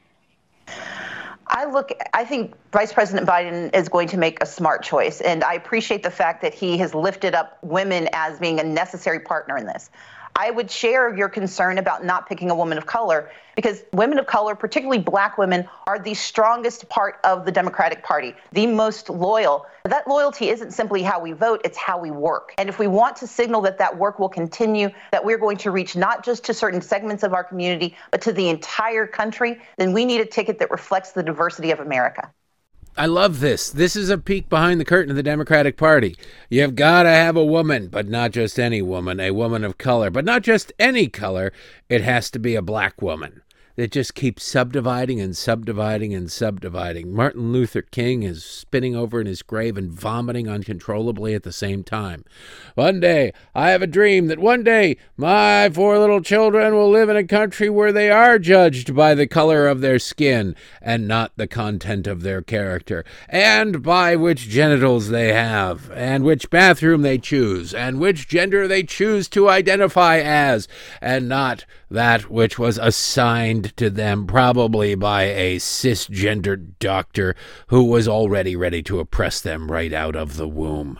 I think Vice President Biden is going to make a smart choice, and I appreciate the fact that he has lifted up women as being a necessary partner in this. I would share your concern about not picking a woman of color, because women of color, particularly black women, are the strongest part of the Democratic Party, the most loyal. That loyalty isn't simply how we vote, it's how we work. And if we want to signal that that work will continue, that we're going to reach not just to certain segments of our community, but to the entire country, then we need a ticket that reflects the diversity of America. I love this. This is a peek behind the curtain of the Democratic Party. You've got to have a woman, but not just any woman, a woman of color, but not just any color. It has to be a black woman. It just keeps subdividing and subdividing and subdividing. Martin Luther King is spinning over in his grave and vomiting uncontrollably at the same time. One day, I have a dream that one day my 4 little children will live in a country where they are judged by the color of their skin and not the content of their character, and by which genitals they have, and which bathroom they choose, and which gender they choose to identify as, and not that which was assigned to them probably by a cisgendered doctor who was already ready to oppress them right out of the womb.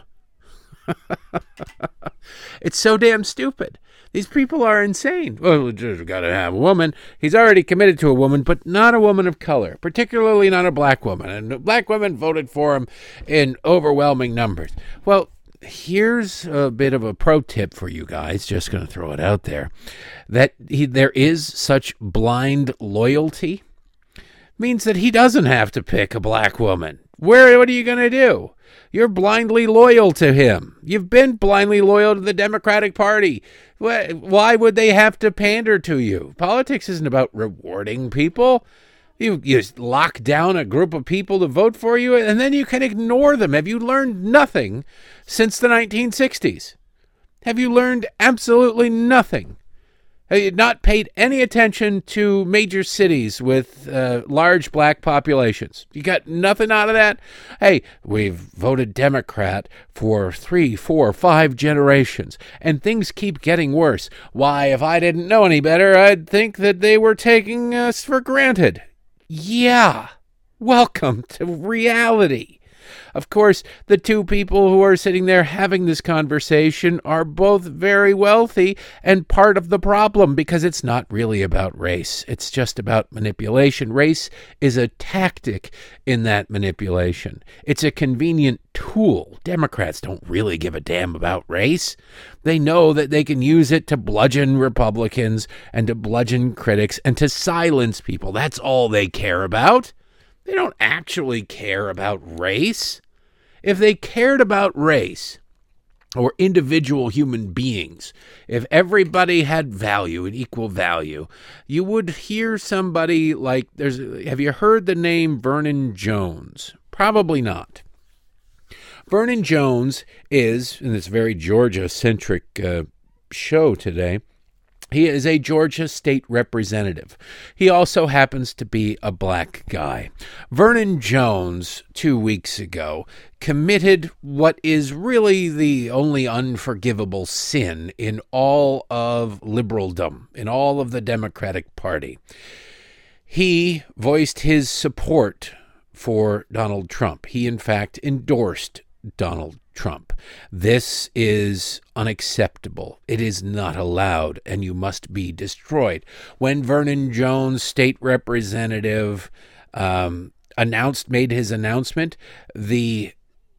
It's so damn stupid. These people are insane. Well, we've just got to have a woman. He's already committed to a woman, but not a woman of color, particularly not a black woman. And black women voted for him in overwhelming numbers. Well, here's a bit of a pro tip for you guys, just going to throw it out there, that there is such blind loyalty, means that he doesn't have to pick a black woman. What are you going to do? You're blindly loyal to him. You've been blindly loyal to the Democratic Party. Why would they have to pander to you? Politics isn't about rewarding people. You lock down a group of people to vote for you, and then you can ignore them. Have you learned nothing since the 1960s? Have you learned absolutely nothing? Have you not paid any attention to major cities with large black populations? You got nothing out of that? Hey, we've voted Democrat for 3, 4, 5 generations, and things keep getting worse. Why, if I didn't know any better, I'd think that they were taking us for granted. Yeah, welcome to reality. Of course, the 2 people who are sitting there having this conversation are both very wealthy and part of the problem, because it's not really about race. It's just about manipulation. Race is a tactic in that manipulation. It's a convenient tool. Democrats don't really give a damn about race. They know that they can use it to bludgeon Republicans and to bludgeon critics and to silence people. That's all they care about. They don't actually care about race. If they cared about race or individual human beings, if everybody had value and equal value, you would hear somebody like, have you heard the name Vernon Jones? Probably not. Vernon Jones is, in this very Georgia-centric show today, he is a Georgia state representative. He also happens to be a black guy. Vernon Jones, 2 weeks ago, committed what is really the only unforgivable sin in all of liberaldom, in all of the Democratic Party. He voiced his support for Donald Trump. He, in fact, endorsed Donald Trump. This is unacceptable. It is not allowed, and you must be destroyed. When Vernon Jones, state representative, made his announcement, the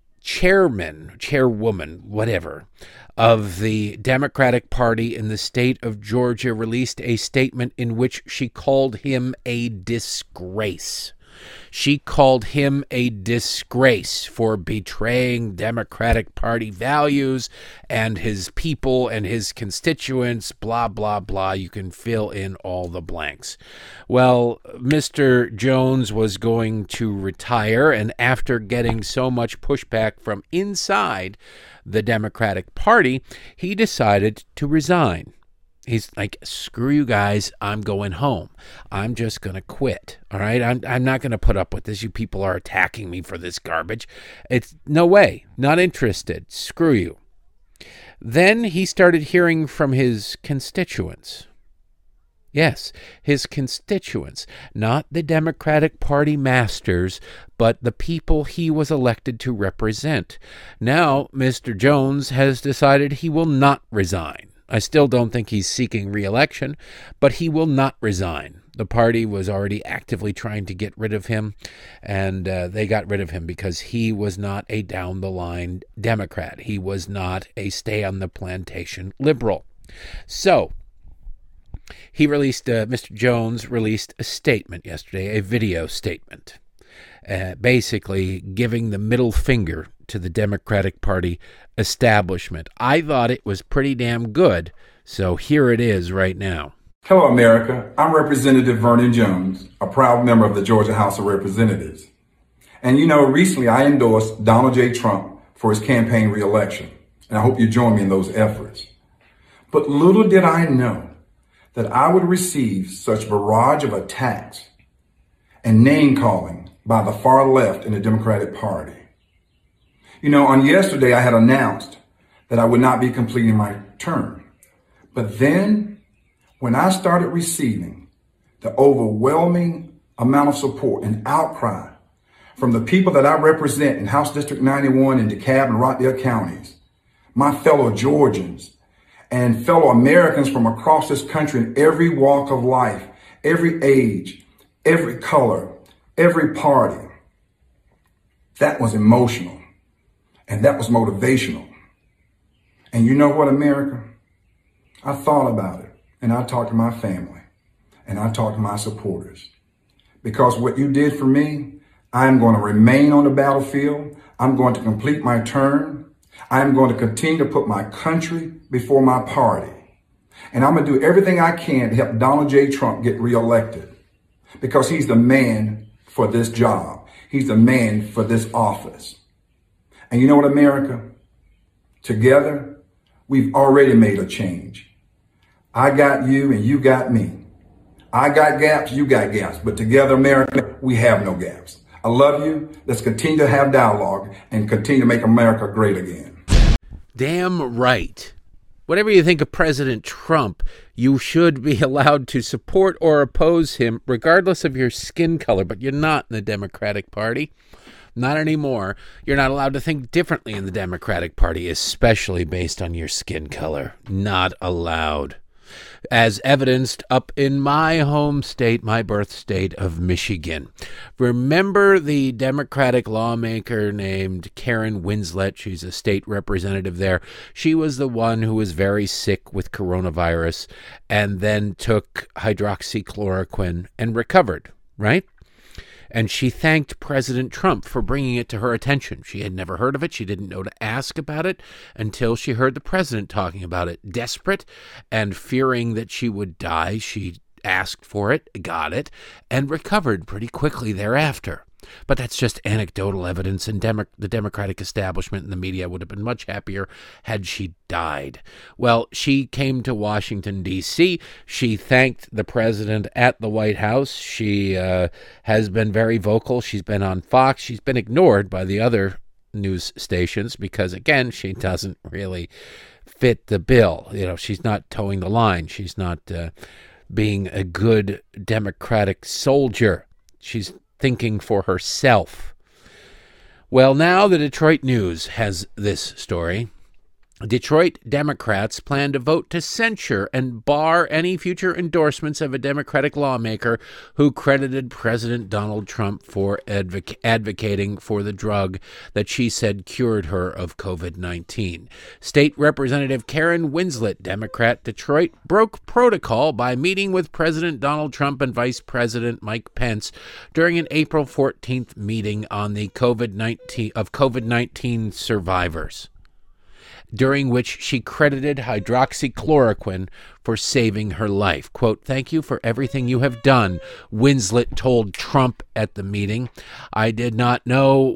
chairwoman, whatever, of the Democratic Party in the state of Georgia released a statement in which she called him a disgrace. She called him a disgrace for betraying Democratic Party values and his people and his constituents, blah, blah, blah. You can fill in all the blanks. Well, Mr. Jones was going to retire, and after getting so much pushback from inside the Democratic Party, he decided to resign. He's like, screw you guys, I'm going home. I'm just going to quit, all right? I'm not going to put up with this. You people are attacking me for this garbage. It's no way, not interested. Screw you. Then he started hearing from his constituents. Yes, his constituents, not the Democratic Party masters, but the people he was elected to represent. Now, Mr. Jones has decided he will not resign. I still don't think he's seeking re-election, but he will not resign. The party was already actively trying to get rid of him, and they got rid of him because he was not a down-the-line Democrat. He was not a stay-on-the-plantation liberal. So, Mr. Jones released a statement yesterday, a video statement. basically giving the middle finger to the Democratic Party establishment. I thought it was pretty damn good, so here it is right now. Hello, America. I'm Representative Vernon Jones, a proud member of the Georgia House of Representatives. And recently I endorsed Donald J. Trump for his campaign re-election, and I hope you join me in those efforts. But little did I know that I would receive such barrage of attacks and name-calling by the far left in the Democratic Party. On yesterday I had announced that I would not be completing my term. But then, when I started receiving the overwhelming amount of support and outcry from the people that I represent in House District 91 in DeKalb and Rockdale counties, my fellow Georgians and fellow Americans from across this country in every walk of life, every age, every color, every party, that was emotional and that was motivational. And you know what, America? I thought about it and I talked to my family and I talked to my supporters. Because what you did for me, I'm going to remain on the battlefield. I'm going to complete my term. I'm going to continue to put my country before my party. And I'm going to do everything I can to help Donald J. Trump get reelected because he's the man for this job. He's the man for this office. And you know what, America? Together, we've already made a change. I got you and you got me. I got gaps, you got gaps. But together, America, we have no gaps. I love you. Let's continue to have dialogue and continue to make America great again. Damn right. Whatever you think of President Trump, you should be allowed to support or oppose him regardless of your skin color, but you're not in the Democratic Party. Not anymore. You're not allowed to think differently in the Democratic Party, especially based on your skin color. Not allowed. As evidenced up in my home state, my birth state of Michigan. Remember the Democratic lawmaker named Karen Winslet? She's a state representative there. She was the one who was very sick with coronavirus and then took hydroxychloroquine and recovered, right? And she thanked President Trump for bringing it to her attention. She had never heard of it. She didn't know to ask about it until she heard the president talking about it. Desperate and fearing that she would die, she asked for it, got it, and recovered pretty quickly thereafter. But that's just anecdotal evidence, and the Democratic establishment and the media would have been much happier had she died. Well, she came to Washington, D.C. She thanked the president at the White House. She has been very vocal. She's been on Fox. She's been ignored by the other news stations because, again, she doesn't really fit the bill. She's not towing the line. She's not being a good Democratic soldier. She's thinking for herself. Well, now the Detroit News has this story. Detroit Democrats plan to vote to censure and bar any future endorsements of a Democratic lawmaker who credited President Donald Trump for advocating for the drug that she said cured her of COVID-19. State Representative Karen Winslet, Democrat, Detroit, broke protocol by meeting with President Donald Trump and Vice President Mike Pence during an April 14th meeting on the COVID-19 survivors, during which she credited hydroxychloroquine for saving her life. Quote, "Thank you for everything you have done," Winslet told Trump at the meeting. I did not know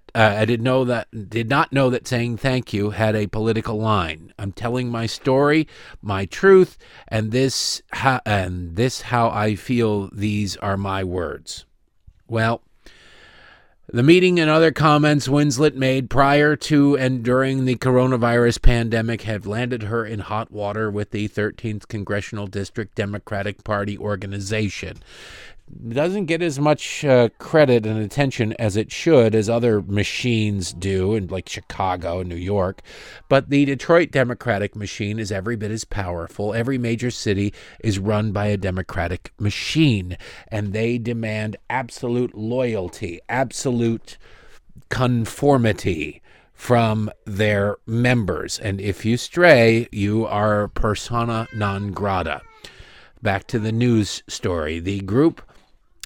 that saying thank you had a political line. I'm telling my story, my truth, and this how I feel. These are my words. Well, the meeting and other comments Winslet made prior to and during the coronavirus pandemic have landed her in hot water with the 13th Congressional District Democratic Party organization. Doesn't get as much credit and attention as it should, as other machines do, in like Chicago and New York. But the Detroit Democratic machine is every bit as powerful. Every major city is run by a Democratic machine, and they demand absolute loyalty, absolute conformity from their members. And if you stray, you are persona non grata. Back to the news story. The group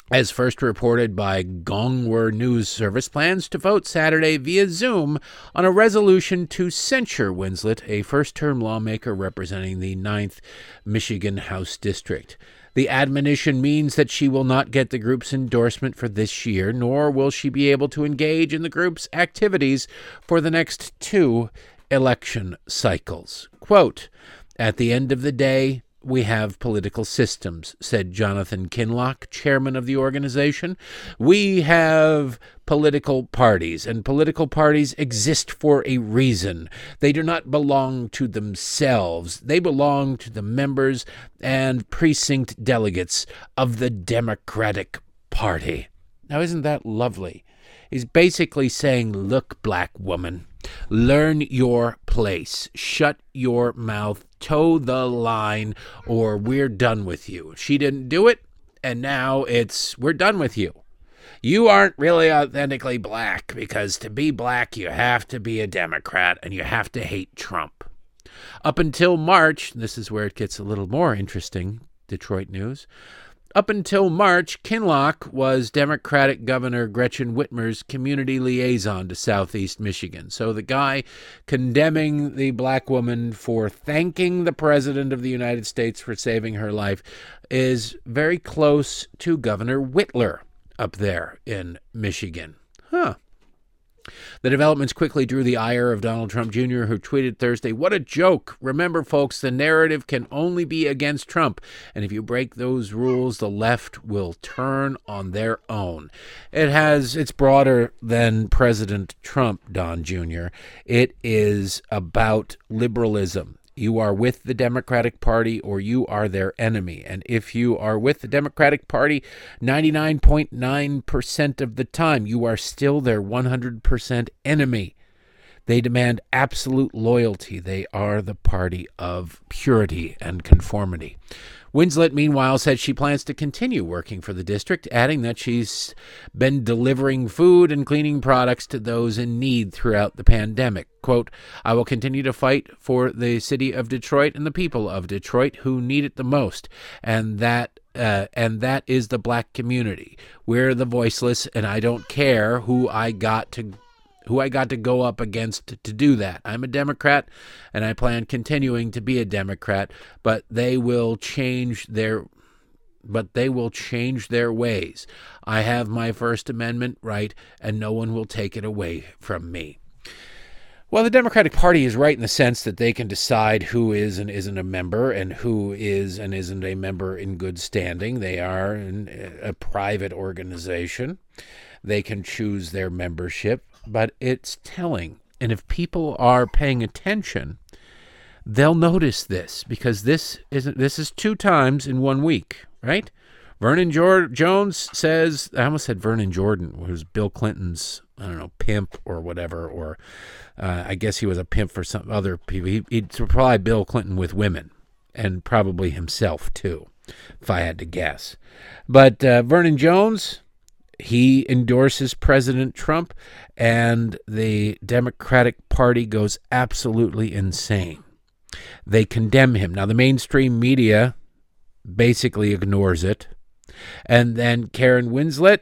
as first reported by Gongwar News Service, plans to vote Saturday via Zoom on a resolution to censure Winslet, a first-term lawmaker representing the 9th Michigan House District. The admonition means that she will not get the group's endorsement for this year, nor will she be able to engage in the group's activities for the next 2 election cycles. Quote, "At the end of the day, we have political systems," said Jonathan Kinloch, chairman of the organization. "We have political parties, and political parties exist for a reason. They do not belong to themselves. They belong to the members and precinct delegates of the Democratic Party." Now, isn't that lovely? He's basically saying, look, black woman, learn your place. Shut your mouth. Toe the line, or we're done with you. She didn't do it, and now we're done with you. You aren't really authentically black, because to be black, you have to be a Democrat, and you have to hate Trump. Up until March, this is where it gets a little more interesting, Detroit news. Up until March, Kinloch was Democratic Governor Gretchen Whitmer's community liaison to Southeast Michigan. So the guy condemning the black woman for thanking the President of the United States for saving her life is very close to Governor Whitler up there in Michigan. The developments quickly drew the ire of Donald Trump Jr., who tweeted Thursday, "What a joke. Remember, folks, the narrative can only be against Trump. And if you break those rules, the left will turn on their own." It's broader than President Trump, Don Jr. It is about liberalism. You are with the Democratic Party or you are their enemy. And if you are with the Democratic Party 99.9% of the time, you are still their 100% enemy. They demand absolute loyalty. They are the party of purity and conformity. Winslet, meanwhile, said she plans to continue working for the district, adding that she's been delivering food and cleaning products to those in need throughout the pandemic. Quote, "I will continue to fight for the city of Detroit and the people of Detroit who need it the most, and that is the black community. We're the voiceless, and I don't care who I got to go up against to do that. I'm a Democrat, and I plan continuing to be a Democrat, but they will change their ways. I have my First Amendment right, and no one will take it away from me." Well, the Democratic Party is right in the sense that they can decide who is and isn't a member and who is and isn't a member in good standing. They are a private organization. They can choose their membership. But it's telling. And if people are paying attention, they'll notice this, because this is 2 times in 1 week, right? Vernon Jones says, I almost said Vernon Jordan, who's Bill Clinton's, pimp or whatever, or I guess he was a pimp for some other people. He'd supply Bill Clinton with women, and probably himself too, if I had to guess. But Vernon Jones, he endorses President Trump, and the Democratic Party goes absolutely insane. They condemn him. Now, the mainstream media basically ignores it. And then Karen Winslet,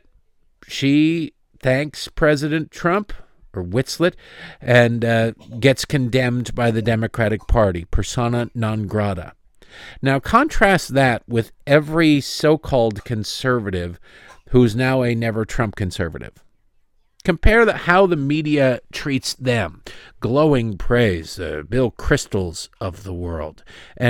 she thanks President Trump, or Winslet, and gets condemned by the Democratic Party, persona non grata. Now, contrast that with every so-called conservative who's now a never-Trump conservative. Compare how the media treats them. Glowing praise, Bill Kristol's of the world.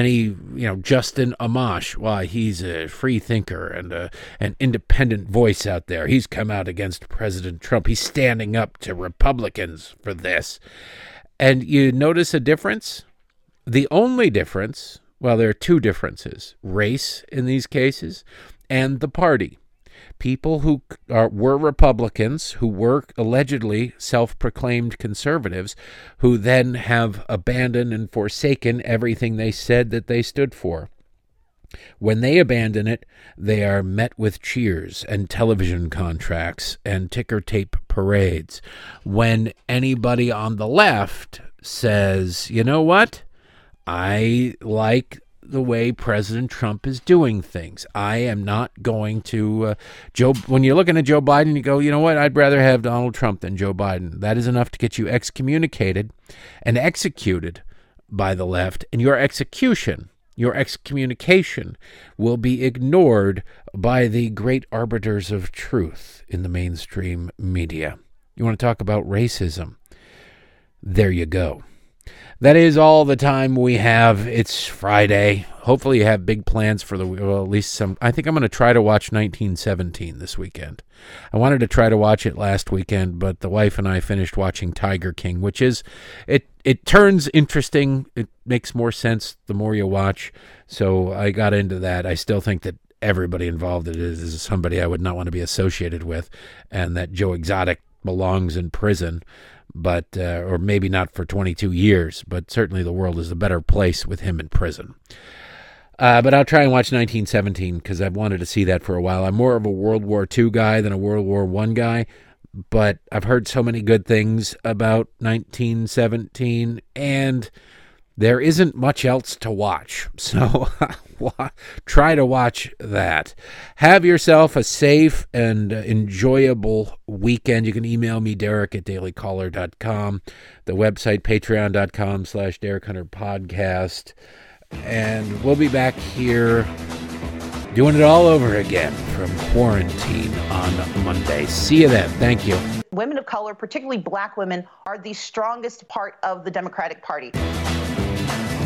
And Justin Amash, why, he's a free thinker and an independent voice out there. He's come out against President Trump. He's standing up to Republicans for this. And you notice a difference? The only difference, well, there are 2 differences. Race in these cases and the party. People who were Republicans, who were allegedly self-proclaimed conservatives, who then have abandoned and forsaken everything they said that they stood for. When they abandon it, they are met with cheers and television contracts and ticker tape parades. When anybody on the left says, you know what, I like the way President Trump is doing things. I am not going to when you're looking at Joe Biden, you go, you know what? I'd rather have Donald Trump than Joe Biden. That is enough to get you excommunicated and executed by the left, and your excommunication will be ignored by the great arbiters of truth in the mainstream media. You want to talk about racism? There you go. That is all the time we have. It's Friday. Hopefully you have big plans for at least some. I think I'm going to try to watch 1917 this weekend. I wanted to try to watch it last weekend, but the wife and I finished watching Tiger King, which is, it turns interesting. It makes more sense the more you watch. So I got into that. I still think that everybody involved in it is somebody I would not want to be associated with, and that Joe Exotic belongs in prison. But or maybe not for 22 years, but certainly the world is a better place with him in prison. But I'll try and watch 1917 because I've wanted to see that for a while. I'm more of a World War II guy than a World War I guy, but I've heard so many good things about 1917, and there isn't much else to watch. So try to watch that. Have yourself a safe and enjoyable weekend. You can email me, Derek@dailycaller.com. The website, patreon.com/Derek Hunter Podcast. And we'll be back here doing it all over again from quarantine on Monday. See you then. Thank you. Women of color, particularly black women, are the strongest part of the Democratic Party.